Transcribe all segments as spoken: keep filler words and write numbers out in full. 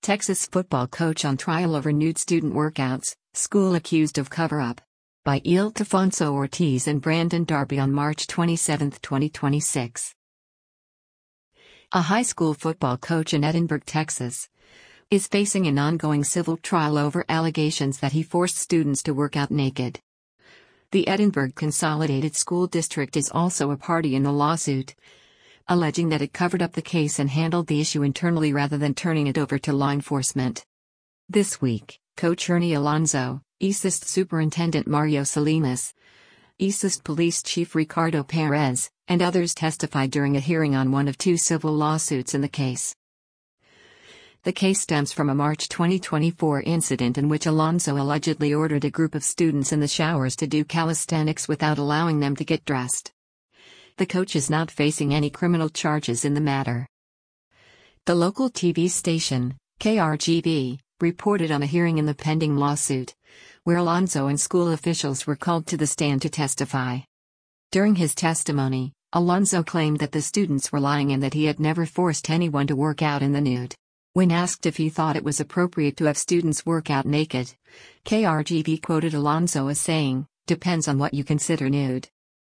Texas football coach on trial over nude student workouts, school accused of cover-up. By Ildefonso Ortiz and Brandon Darby on March twenty-seventh, twenty twenty-six. A high school football coach in Edinburg, Texas, is facing an ongoing civil trial over allegations that he forced students to work out naked. The Edinburg Consolidated School District is also a party in the lawsuit, alleging that it covered up the case and handled the issue internally rather than turning it over to law enforcement. This week, Coach Ernie Alonso, East Superintendent Mario Salinas, East Police Chief Ricardo Perez, and others testified during a hearing on one of two civil lawsuits in the case. The case stems from a March twenty twenty-four incident in which Alonso allegedly ordered a group of students in the showers to do calisthenics without allowing them to get dressed. The coach is not facing any criminal charges in the matter. The local T V station, K R G B, reported on a hearing in the pending lawsuit, where Alonso and school officials were called to the stand to testify. During his testimony, Alonso claimed that the students were lying and that he had never forced anyone to work out in the nude. When asked if he thought it was appropriate to have students work out naked, K R G B quoted Alonso as saying, "Depends on what you consider nude."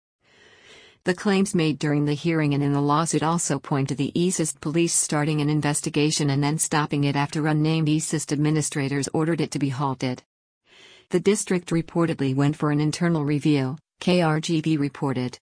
The claims made during the hearing and in the lawsuit also point to the East Police starting an investigation and then stopping it after unnamed East administrators ordered it to be halted. The district reportedly went for an internal review, K R G B reported.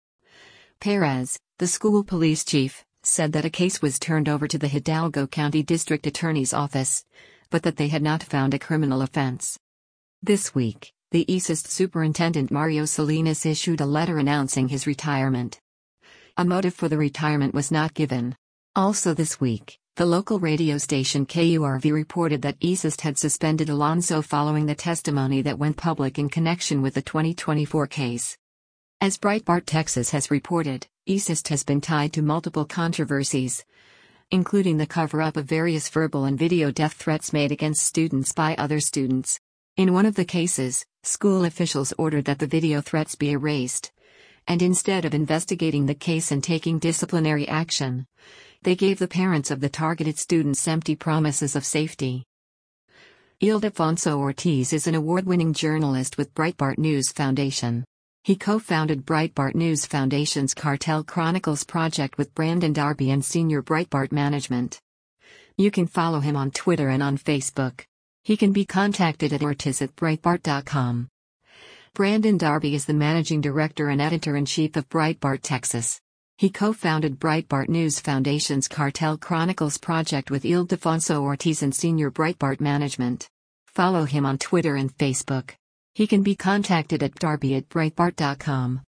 Perez, the school police chief, said that a case was turned over to the Hidalgo County District Attorney's Office, but that they had not found a criminal offense. This week, the East Superintendent Mario Salinas issued a letter announcing his retirement. A motive for the retirement was not given. Also this week, the local radio station K U R V reported that East had suspended Alonso following the testimony that went public in connection with the twenty twenty-four case. As Breitbart Texas has reported, East has been tied to multiple controversies, including the cover-up of various verbal and video death threats made against students by other students. In one of the cases, school officials ordered that the video threats be erased, and instead of investigating the case and taking disciplinary action, they gave the parents of the targeted students empty promises of safety. Ildefonso Ortiz is an award-winning journalist with Breitbart News Foundation. He co-founded Breitbart News Foundation's Cartel Chronicles project with Brandon Darby and Senior Breitbart Management. You can follow him on Twitter and on Facebook. He can be contacted at ortiz at breitbart dot com. Brandon Darby is the managing director and editor-in-chief of Breitbart Texas. He co-founded Breitbart News Foundation's Cartel Chronicles project with Ildefonso Ortiz and Senior Breitbart Management. Follow him on Twitter and Facebook. He can be contacted at darby at breitbart dot com.